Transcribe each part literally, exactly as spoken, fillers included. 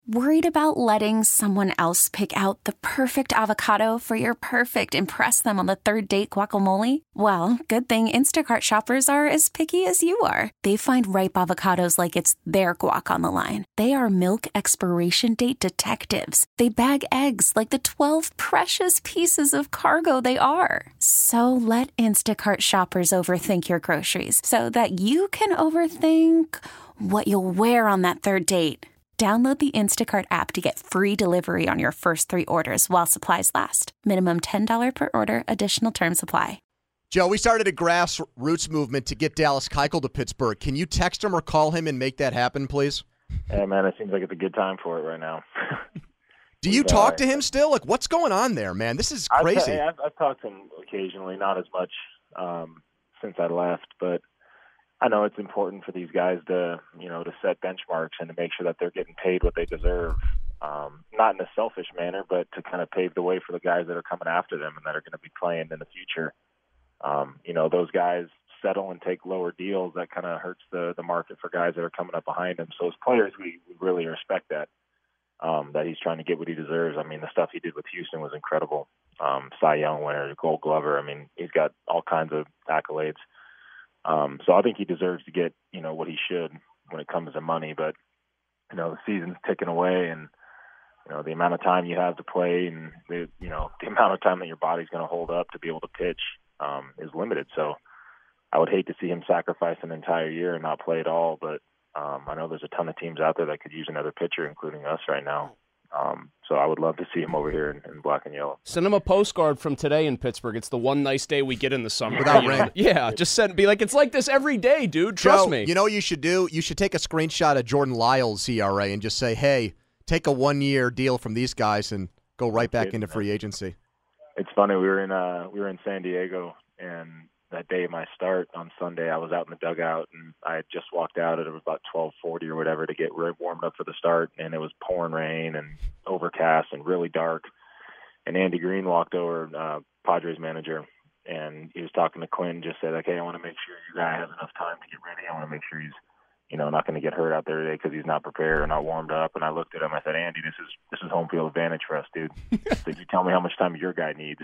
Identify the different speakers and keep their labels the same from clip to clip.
Speaker 1: Worried about letting someone else pick out the perfect avocado for your perfect impress them on the third date guacamole? Well, good thing Instacart shoppers are as picky as you are. They find ripe avocados like it's their guac on the line. They are milk expiration date detectives. They bag eggs like the twelve precious pieces of cargo they are. So let Instacart shoppers overthink your groceries so that you can overthink what you'll wear on that third date. Download the Instacart app to get free delivery on your first three orders while supplies last. Minimum ten dollars per order. Additional terms apply.
Speaker 2: Joe, we started a grassroots movement to get Dallas Keuchel to Pittsburgh. Can you text him or call him and make that happen, please?
Speaker 3: Hey, man, it seems like it's a good time for it right now.
Speaker 2: Do you talk uh, to him still? Like, what's going on there, man? This is crazy.
Speaker 3: I've, I've, I've talked to him occasionally, not as much um, since I left, but I know it's important for these guys to, you know, to set benchmarks and to make sure that they're getting paid what they deserve. Um, not in a selfish manner, but to kind of pave the way for the guys that are coming after them and that are going to be playing in the future. Um, you know, those guys settle and take lower deals. That kind of hurts the, the market for guys that are coming up behind them. So as players, we, we really respect that, um, that he's trying to get what he deserves. I mean, the stuff he did with Houston was incredible. Um, Cy Young winner, Gold Glover. I mean, he's got all kinds of accolades. Um, so I think he deserves to get, you know, what he should when it comes to money. But, you know, the season's ticking away and, you know, the amount of time you have to play and, the, you know, the amount of time that your body's going to hold up to be able to pitch um, is limited. So I would hate to see him sacrifice an entire year and not play at all. But um, I know there's a ton of teams out there that could use another pitcher, including us right now. Um, so I would love to see him over here in, in black and yellow.
Speaker 4: Send him a postcard from today in Pittsburgh. It's the one nice day we get in the summer.
Speaker 2: Without rain.
Speaker 4: Yeah, just send be like, it's like this every day, dude. Trust
Speaker 2: Joe,
Speaker 4: me.
Speaker 2: You know what you should do? You should take a screenshot of Jordan Lyles' E R A and just say, hey, take a one-year deal from these guys and go right back into free agency.
Speaker 3: It's funny. We were in uh, we were in San Diego, and that day of my start on Sunday, I was out in the dugout, and I had just walked out at about twelve forty or whatever to get warmed up for the start, and it was pouring rain and overcast and really dark. And Andy Green walked over, uh, Padres manager, and he was talking to Quinn, just said, okay, I want to make sure your guy has enough time to get ready. I want to make sure he's, you know, not going to get hurt out there today because he's not prepared or not warmed up. And I looked at him, I said, Andy, this is this is home field advantage for us, dude. I said, you tell me how much time your guy needs.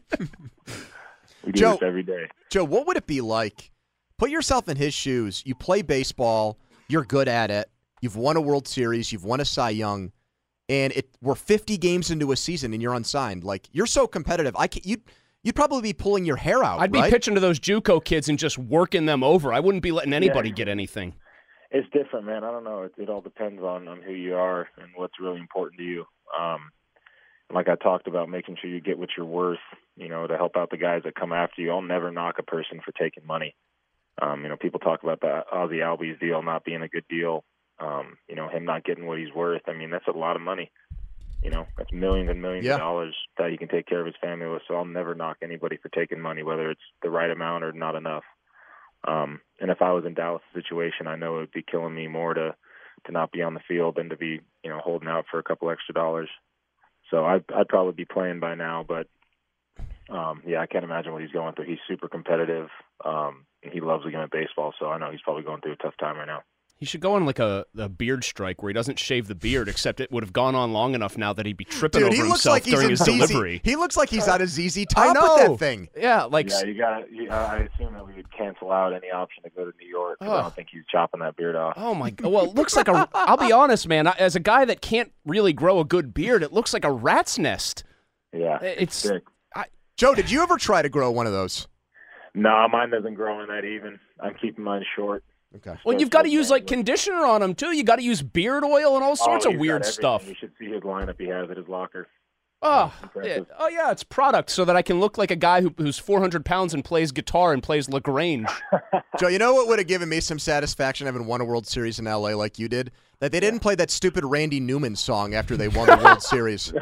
Speaker 3: We do
Speaker 2: Joe,
Speaker 3: this every day.
Speaker 2: Joe, what would it be like? Put yourself in his shoes. You play baseball. You're good at it. You've won a World Series. You've won a Cy Young. And it we're fifty games into a season, and you're unsigned. Like, you're so competitive. I can't, you'd, you'd probably be pulling your hair out,
Speaker 4: I'd
Speaker 2: right?
Speaker 4: be pitching to those JUCO kids and just working them over. I wouldn't be letting anybody
Speaker 3: Yeah.
Speaker 4: get anything.
Speaker 3: It's different, man. I don't know. It, it all depends on, on who you are and what's really important to you. Um, like I talked about, making sure you get what you're worth, you know, to help out the guys that come after you. I'll never knock a person for taking money. Um, you know, people talk about the Ozzie Albies deal not being a good deal. Um, you know, him not getting what he's worth. I mean, that's a lot of money. You know, that's millions and millions
Speaker 2: yeah.
Speaker 3: of dollars that he can take care of his family with. So I'll never knock anybody for taking money, whether it's the right amount or not enough. Um, and if I was in Dallas' situation, I know it would be killing me more to, to not be on the field than to be, you know, holding out for a couple extra dollars. So I'd, I'd probably be playing by now, but um, yeah, I can't imagine what he's going through. He's super competitive. Um, and he loves the game of baseball, so I know he's probably going through a tough time right now.
Speaker 4: He should go on like a, a beard strike where he doesn't shave the beard, except it would have gone on long enough now that he'd be tripping
Speaker 2: Dude,
Speaker 4: over
Speaker 2: he looks
Speaker 4: himself
Speaker 2: like he's
Speaker 4: during
Speaker 2: in
Speaker 4: his
Speaker 2: Z Z.
Speaker 4: delivery.
Speaker 2: He looks like he's out of Z Z
Speaker 4: I
Speaker 2: Top
Speaker 4: know.
Speaker 2: with that thing.
Speaker 4: Yeah, like
Speaker 3: Yeah, you got. I assume that we would cancel out any option to go to New York. 'Cause
Speaker 4: Oh.
Speaker 3: I don't think he's chopping that beard off.
Speaker 4: oh my god. Well, it looks like a. I'll be honest, man. As a guy that can't really grow a good beard, it looks like a rat's nest.
Speaker 3: Yeah,
Speaker 4: It's.
Speaker 3: sick.
Speaker 2: Joe, did you ever try to grow one of those?
Speaker 3: No, mine doesn't grow in that even. I'm keeping mine short.
Speaker 2: Okay.
Speaker 4: Well, you've got to use like conditioner on them too. You got to use beard oil and all sorts
Speaker 3: Oh,
Speaker 4: of
Speaker 3: he's
Speaker 4: weird
Speaker 3: got
Speaker 4: stuff.
Speaker 3: everything. You should see his lineup he has at his locker.
Speaker 4: Oh, yeah.
Speaker 3: Impressive.
Speaker 4: oh yeah, it's product so that I can look like a guy who, who's four hundred pounds and plays guitar and plays LaGrange.
Speaker 2: Joe, you know what would have given me some satisfaction having won a World Series in L A like you did? That they didn't play that stupid Randy Newman song after they won the World Series.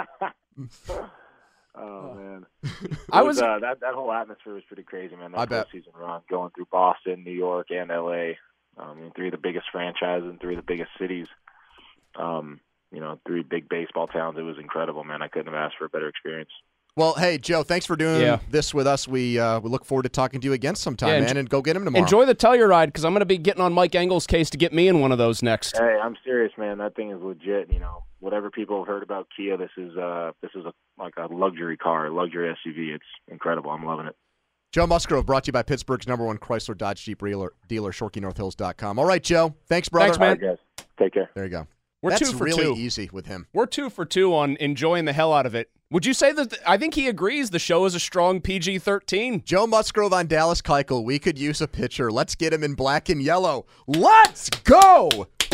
Speaker 3: Oh man,
Speaker 4: I
Speaker 3: I
Speaker 4: was-
Speaker 3: was uh, that that whole atmosphere was pretty crazy, man. That
Speaker 2: I bet.
Speaker 3: season run going through Boston, New York, and L A. Um, three of the biggest franchises and three of the biggest cities. Um, you know, three big baseball towns. It was incredible, man. I couldn't have asked for a better experience.
Speaker 2: Well, hey, Joe, thanks for doing
Speaker 4: Yeah.
Speaker 2: this with us. We uh, we look forward to talking to you again sometime,
Speaker 4: Yeah,
Speaker 2: man,
Speaker 4: enj-
Speaker 2: and go get him tomorrow.
Speaker 4: Enjoy the Telluride, because I'm going to be getting on Mike Engel's case to get me in one of those next.
Speaker 3: Hey, I'm serious, man. That thing is legit. You know, whatever people have heard about Kia, this is uh, this is a, like a luxury car, a luxury S U V. It's incredible. I'm loving it.
Speaker 2: Joe Musgrove, brought to you by Pittsburgh's number one Chrysler Dodge Jeep dealer, dealer Shorkey North Hills dot com. All right, Joe. Thanks, brother.
Speaker 4: Thanks, man.
Speaker 3: All right, guys. Take care.
Speaker 2: There you go.
Speaker 4: We're
Speaker 2: That's
Speaker 4: two for
Speaker 2: really
Speaker 4: two.
Speaker 2: easy with him.
Speaker 4: We're two for two on enjoying the hell out of it. Would you say that? I think he agrees the show is a strong P G thirteen.
Speaker 2: Joe Musgrove on Dallas Keuchel. We could use a pitcher. Let's get him in black and yellow. Let's go.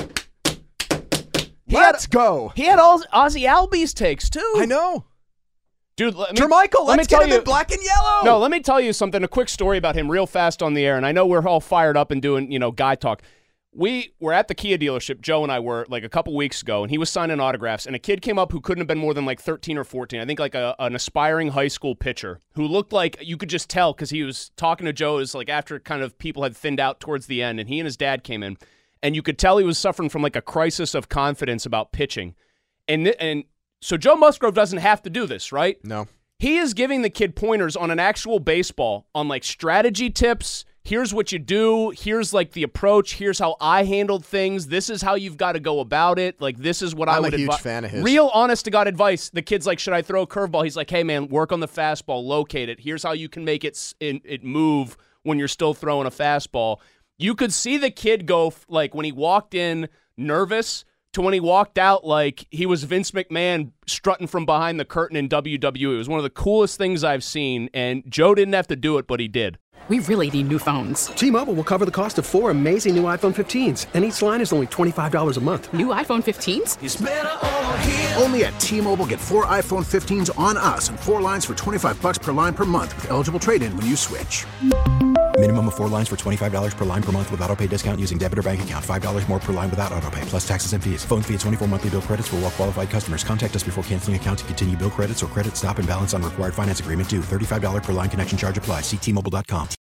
Speaker 4: He
Speaker 2: Let's
Speaker 4: had,
Speaker 2: go.
Speaker 4: He had all Ozzy Albies takes, too.
Speaker 2: I know.
Speaker 4: Dude, let me,
Speaker 2: Jermichael,
Speaker 4: let me
Speaker 2: let's
Speaker 4: tell
Speaker 2: get him
Speaker 4: you,
Speaker 2: in black and yellow.
Speaker 4: No, let me tell you something, a quick story about him real fast on the air, and I know we're all fired up and doing, you know, guy talk. We were at the Kia dealership, Joe and I were, like a couple weeks ago, and he was signing autographs, and a kid came up who couldn't have been more than like thirteen or fourteen, I think like a, an aspiring high school pitcher, who looked like, you could just tell, because he was talking to Joe, it was like after kind of people had thinned out towards the end, and he and his dad came in, and you could tell he was suffering from like a crisis of confidence about pitching. And and so Joe Musgrove doesn't have to do this, right?
Speaker 2: No.
Speaker 4: He is giving the kid pointers on an actual baseball, on like strategy tips. Here's what you do. Here's like the approach. Here's how I handled things. This is how you've got to go about it. Like, this is what I
Speaker 2: I'm
Speaker 4: would
Speaker 2: a huge
Speaker 4: advi-
Speaker 2: fan of his.
Speaker 4: Real honest to God advice. The kid's like, should I throw a curveball? He's like, hey man, work on the fastball, locate it. Here's how you can make it s- it, it move when you're still throwing a fastball. You could see the kid go f- like when he walked in nervous to when he walked out like he was Vince McMahon strutting from behind the curtain in W W E. It was one of the coolest things I've seen, and Joe didn't have to do it, but he did.
Speaker 5: We really need new phones.
Speaker 6: T-Mobile will cover the cost of four amazing new iPhone fifteens, and each line is only twenty-five dollars a month.
Speaker 5: New iPhone fifteens?
Speaker 7: It's better over here. Only at T-Mobile, get four iPhone fifteens on us and four lines for twenty-five bucks per line per month with eligible trade-in when you switch.
Speaker 8: Minimum of four lines for twenty-five dollars per line per month with autopay discount using debit or bank account. five dollars more per line without autopay, plus taxes and fees. Phone fee at twenty-four monthly bill credits for well-qualified customers. Contact us before canceling account to continue bill credits or credit stop and balance on required finance agreement due. thirty-five dollars per line connection charge applies. See T Mobile dot com.